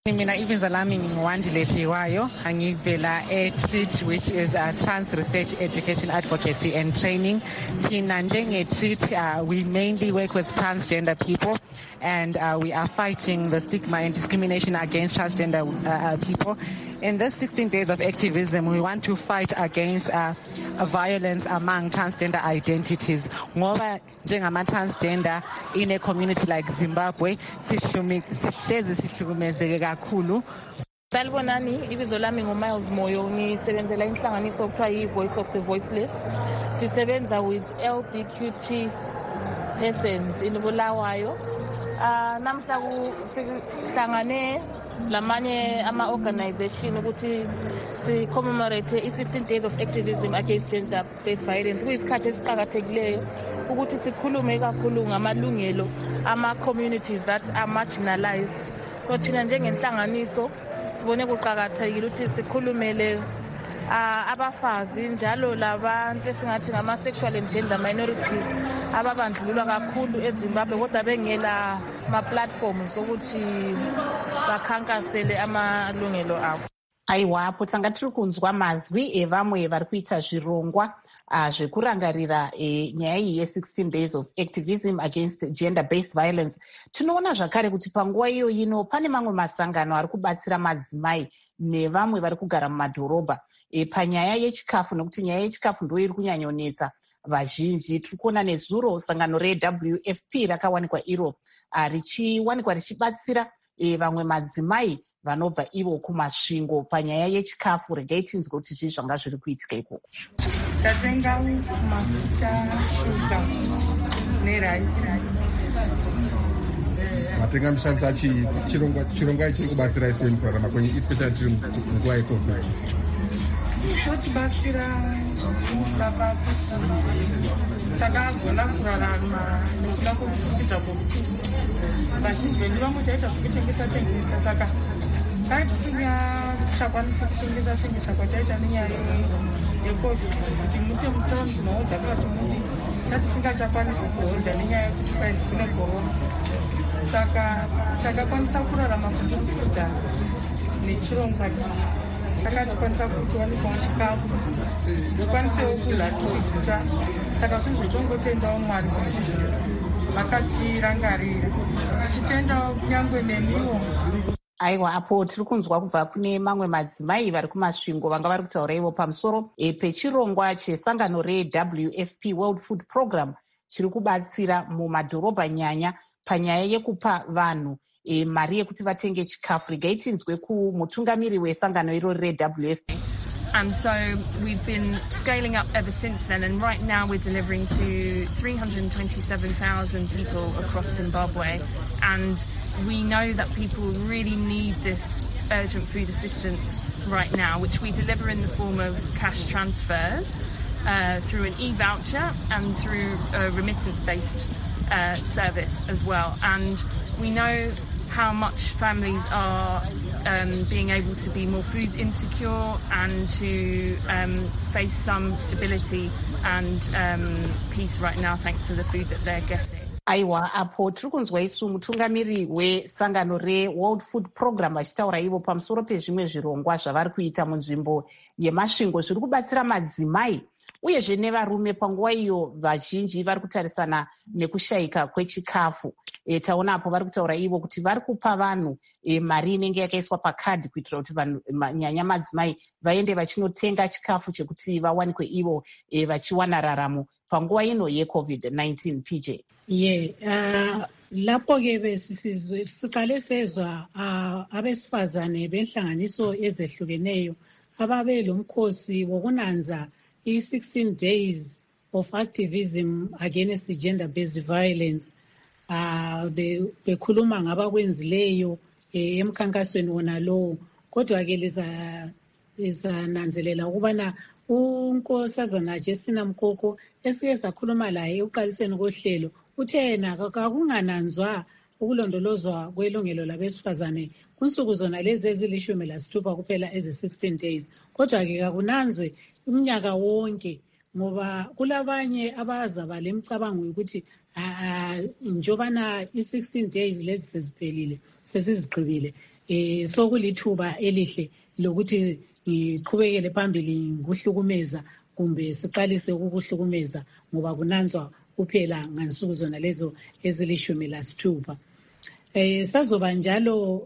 Mina ibizo lami ngiwandile Dliwayo, angivela e-TREAT, which is Trans Research Education Advocacy and Training. Thina njenge-TREAT, we mainly work with transgender people, and we are fighting the stigma and discrimination against transgender people. In this 16 days of activism, we want to fight against violence among transgender identities. Ngoba njengama-transgender in a community like Zimbabwe, sihlezi sihlukumezeke kakhulu. Salibonani, ibizo lami nguMiles Moyo, ngisebenzela inhlanganiso okuthiwa yi-Voice of the Voiceless. Sisebenza with LGBTQ persons in Bulawayo. Namhla sihlangane lamanye ama-organization ukuthi si-commemorate i-16 days of activism against gender-based violence. Kuyisikhathi esiqakathekileyo ukuthi sikhulume kakhulu ngamalungelo ama-communities that are marginalized. So thina njengenhlanganiso sibone kuqakathekile ukuthi sikhulumele abafazi njalo labantu esingathi ngama-sexual and gender minorities ababandlululwa kakhulu eZimbabwe kodwa bengela ma-platforms ukuthi bakhankasele amalungelo abo. Aiwapo tanga tiri kunzwa mazwi evamwe vari kuita zvirongwa zvekurangarira nyaya iyi ye-16 days of activism against gender-based violence. Tinoona zvakare kuti panguva iyo ino pane mamwe masangano ari kubatsira madzimai nevamwe vari kugara mumadhorobha panyaya yechikafu, nekuti nyaya yechikafu ndo iri kunyanyonetsa vazhinji. Tiri kuona nezuro sangano reWFP rakawanikwa iro richiwanikwa richibatsira vamwe madzimai vanobva ivo kumasvingo panyaya yechikafu. Regai tinzwe kuti zvii zvanga zviri kuitika ikoko. Tatenga mafuta, shuga neraisi. Matenga mishandisa chirongwa chiri kubatsira sei mukurarama kwenyu, especially tiri munguva yeCovid? Chotibatsira musaba kuti takagona kurarama nekuda kwekufundisa kwokuti vazhinji vedu vamwe taita zvekutengesa saka tisingachakwanisi kutengesa kwataita nenyaya yeCovid kuti mupe mutambi mahodha akati muri tatisingachakwanisi kuhodha nenyaya yekuti kwai kune korona. Saka takakwanisa kurarama kubudikidza nechirongwa saka tikwanisa kuwanisawo chikafu tikwanisewo kudya tichiguta. Saka zvinhu zvetongotendawo Mwari kuti vakatirangarira tichitendawo kunyange nemiwo. Aiwa, apo tiri kunzwa kubva kune mamwe madzimai vari kumasvingo vanga vari kutaura ivo pamusoro pechirongwa chesangano reWFP World Food Program chiri kubatsira mumadhorobha nyanya panyaya yekupa vanhu mari yekuti vatenge chikafu. Regai tinzwe kumutungamiri wesangano irori reWFP. And so we've been scaling up ever since then, and right now we're delivering to 327,000 people across Zimbabwe, and we know that people really need this urgent food assistance right now, which we deliver in the form of cash transfers through an e-voucher and through a remittance-based service as well. And we know how much families are being able to be more food insecure and to face some stability and peace right now thanks to the food that they're getting. Aiwa, apo tiri kunzwa isu mutungamiri wesangano reWorld Food Program vachitaura ivo pamusoro pezvimwe zvirongwa zvavari kuita munzvimbo yemasvingo zviri kubatsira madzimai uyezve nevarume panguva iyo vazhinji vari kutarisana nekushayika kwechikafu. Taona apo vari kutaura ivo kuti vari kupa vanhu mari inenge yakaiswa pakadhi kuitira kuti vanhu nyanya madzimai vaende vachinotenga chikafu chekuti vawanikwe ivo vachiwana raramo panguva ino yeCovid-19. PJ. Lapho-ke siqale sezwa abesifazane benhlanganiso ezehlukeneyo ababe lo mkhosi wokunanza i-16 days of activism against gender-based violence. Bekhuluma ngabakwenzileyo emkhankasweni wona lowo. Kodwa-ke lizananzelela ukubana unkosazana Justina Mkoko esike sakhuluma laye uqaliseni kohlelo uthe yena kakungananzwa ukulondolozwa kwelungelo labesifazane kunsuku zona lezi ezili-16 kuphela ezi-16 days. Kodwa-ke kakunanzwe umnyaka wonke ngoba kulabanye abazaba lemicabango yokuthi njobana i-16 days lezi seziphelile sesizigqibile sokulithuba elihle lokuthi ngiqhubekele phambili ngokuhlukumeza kumbe siqalise ukuhlukumeza ngoba kunanzwa kuphela ngansuku zona lezo ezili-16. Sazoba njalo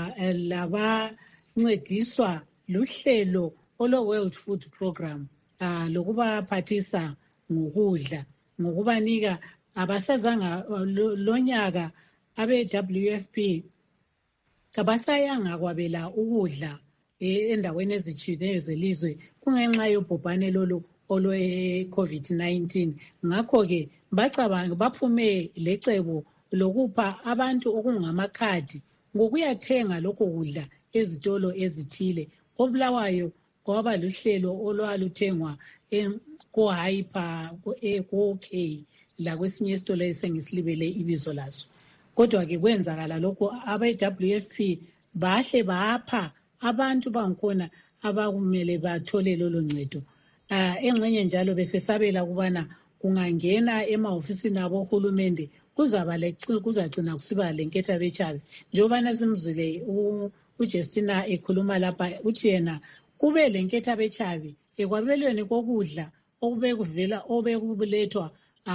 labancediswa luhlelo olo-World Food Program lokubaphathisa ngokudla, ngokubanika abasazanga lonyaka abe-WFP kabasayanga kwabela ukudla endaweni ezitshiyeneyo zelizwe kungenxa yobhubhane lolu olwe-COVID-19. Ngakho-ke bacabanga baphume lecebo lokupha abantu okungamakhadi ngokuyathenga lokho kudla ezitolo ezithile. KoBulawayo kwaba luhlelo olwaluthengwa ko-Hyper, ko-OK lakwesinye isitolo esengisilibele ibizo laso. Kodwa-ke kwenzakala lokho abe-WFP bahle bapha abantu bangikhona abakumele bathole lolo ncedo. Engxenye njalo besesabela ukubana kungangena emahofisini abohulumende kuzacina kusiba lenketha betshabe. Njengobana simzwile uJustina ekhuluma lapha uthi yena kube lenketha betshabe ekwabelweni kokudla obekubulethwa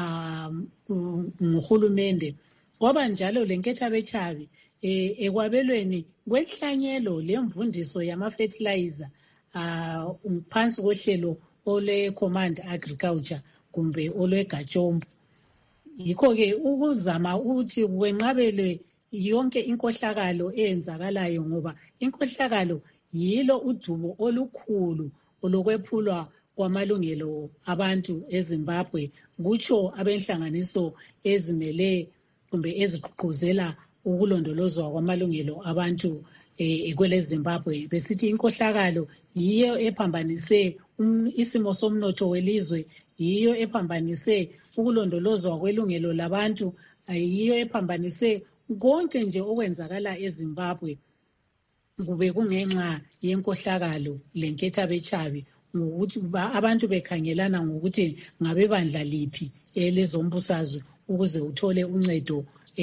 nguhulumende. Kwaba njalo lenketha betshabe ekwabelweni kwenhlanyelo lemvundiso yama-fertilizer phansi kohlelo ole-Command Agriculture kumbe olwe-Gachombo. Yikho-ke ukuzama ukuthi kwenqabelwe yonke inkohlakalo eyenzakalayo ngoba inkohlakalo yilo udubo olukhulu olokwephulwa kwamalungelo abantu eZimbabwe, kutsho abenhlanganiso ezimele kumbe ezigqugquzela ukulondolozwa kwamalungelo abantu kwele Zimbabwe. Besithi inkohlakalo yiyo ephambanise isimo somnotho welizwe, yiyo ephambanise ukulondolozwa kwelungelo labantu, yiyo ephambanise konke nje okwenzakala eZimbabwe. Kube kungenxa yenkohlakalo lenketha betshabe ngokuthi abantu bekhangelana ngokuthi ngabe bandla liphi elezombusazwe ukuze uthole uncedo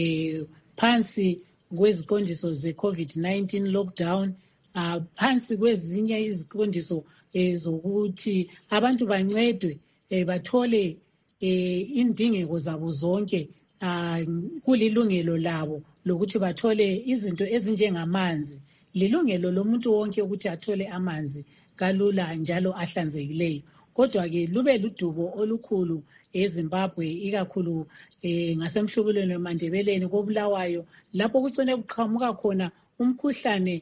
phansi kweziqondiso ze-COVID-19 lockdown, phansi kwezinye iziqondiso zokuthi abantu bancedwe bathole indingeko zabo zonke. Kulilungelo labo lokuthi bathole izinto ezinjengamanzi. Lilungelo lomuntu wonke ukuthi athole amanzi kalula njalo ahlanzekileyo. Kodwa-ke lube ludubo olukhulu eZimbabwe, ikakhulu ngasemhlubulweni wemandebeleni koBulawayo, lapho kucine kuqhamuka khona umkhuhlane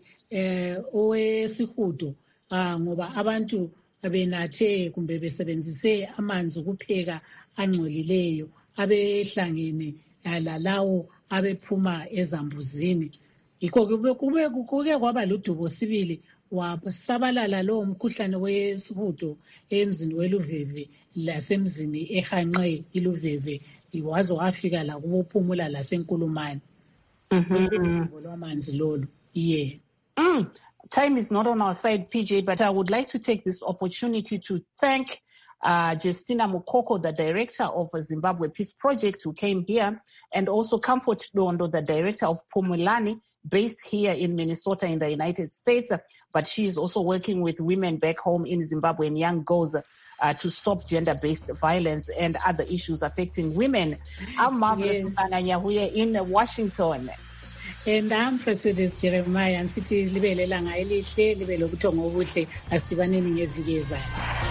owesihudo ngoba abantu benathe kumbe besebenzise amanzi ukupheka angcolileyo abehlangene lalawo abephuma ezambuzini. Yikho kuke kwaba ludubo sibili wasabalala lowo mkhuhlane wesihudo emzini weLuveve lasemzini eHanqe iLuveve waze wafika la kubophumula laseNkulumane. Udubo lwamanzi lolu. Yeah. Time is not on our side, PJ, but I would like to take this opportunity to thank Justina Mukoko, the director of Zimbabwe Peace Project, who came here, and also Comfort Dondo, the director of Phumulani, based here in Minnesota in the United States, but she is also working with women back home in Zimbabwe and young girls to stop gender-based violence and other issues affecting women. I'm Marvelous Mhlanga-Nyahuye in Washington. And I'm President Jeremiah, and sithi libe lelanga elihle libe lobuthongo obuhle asidibaneni ngeviki ezayo.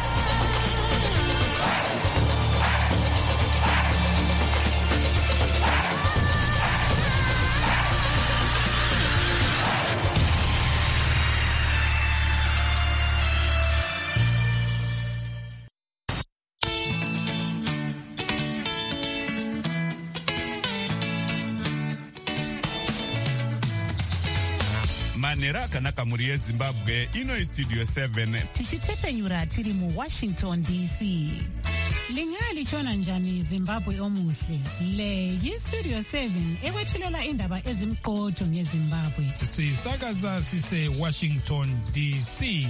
manera akanaka muri yeZimbabwe ino istudio 7 tichitefenyura tiri mu Washington DC. Lingalitshona njani Zimbabwe omuhle? Le yistudio 7 ekwethulela indaba ezimqotho ngeZimbabwe. Sisakaza sise Washington DC.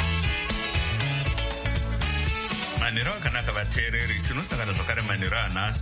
Manero akanaka vateereri tinosangana zvakare manero anhasi